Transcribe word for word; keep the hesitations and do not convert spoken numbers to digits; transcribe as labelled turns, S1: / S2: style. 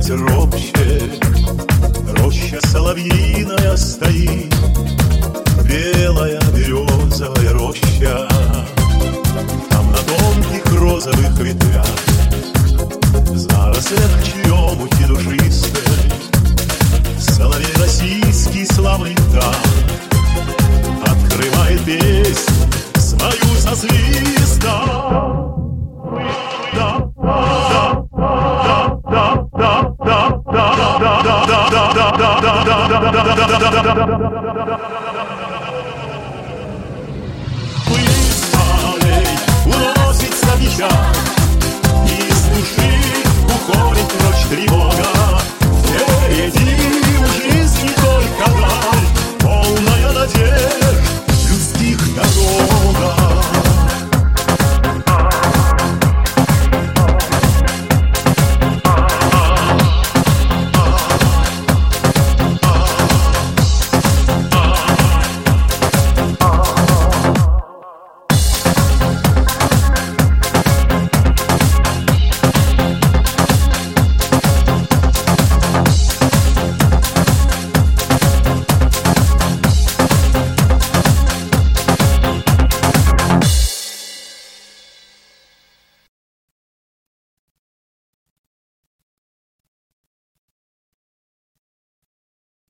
S1: опять ропще. Роща соловьиная стоит, белая березовая роща. Там на тонких розовых ветвях, в зарослях черемухи душистой, соловей российский славный там открывает песнь свою со свистом. Да, да, да, да, да, да, Быстрей уносится печаль, из души уходит прочь тревога. Впереди уже